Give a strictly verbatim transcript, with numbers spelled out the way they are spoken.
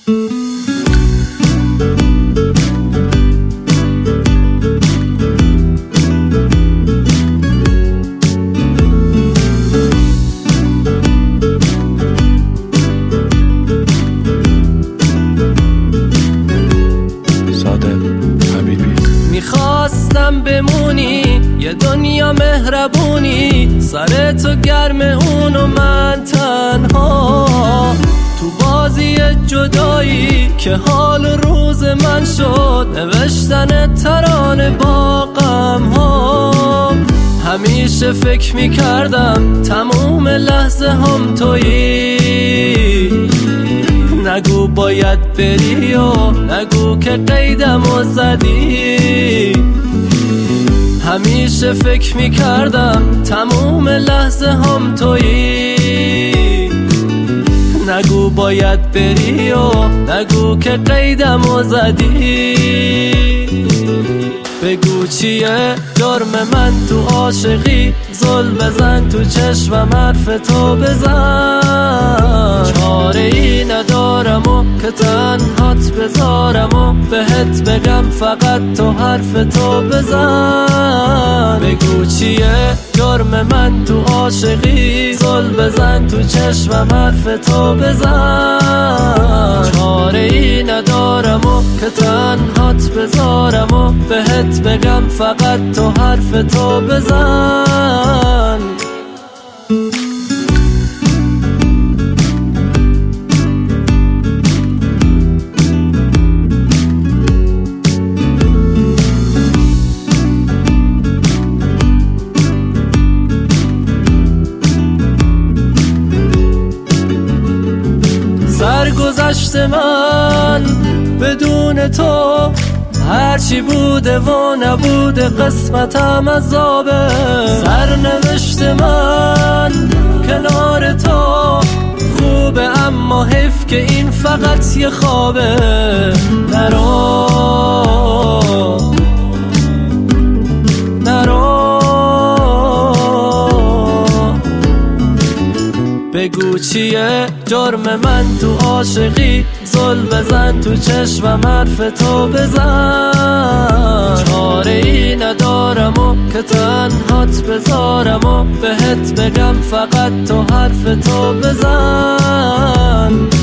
میخواستم بمونی یه دنیا مهربونی، سر تو گرم اون و من تنها، تو بازی جدایی که حال روز من شد، نوشتن ترانه با غم ها. همیشه فکر میکردم تموم لحظه هم تویی، نگو باید بری و نگو که قیدم و زدی. همیشه فکر میکردم تموم لحظه هم تویی، نگو باید بری و نگو که قیدم و زدی. بگو چیه جرم من تو عاشقی، زل بزن تو چشمم حرف تو بزن. چاره ای ندارم و که تنهات بذارم و بهت بگم فقط تو حرف تو بزن. بگو چیه جرم من تو عاشقی، زل بزن تو چشمم حرف تو بزن. چاره ای ندارم و که تنهات بذارم و بهت بگم فقط تو حرف تو بزن. سرگذشت من بدون تو هرچی بوده و نبوده قسمتم عذابه. سرنوشت من کنار تو خوبه، اما حیف که این فقط یه خوابه. نرو نرو بگو چیه جرم من تو عاشقی، زل بزن تو چشمم حرف تو بزن. چاره ای ندارم و که تنهات بذارم و بهت بگم فقط تو حرف تو بزن.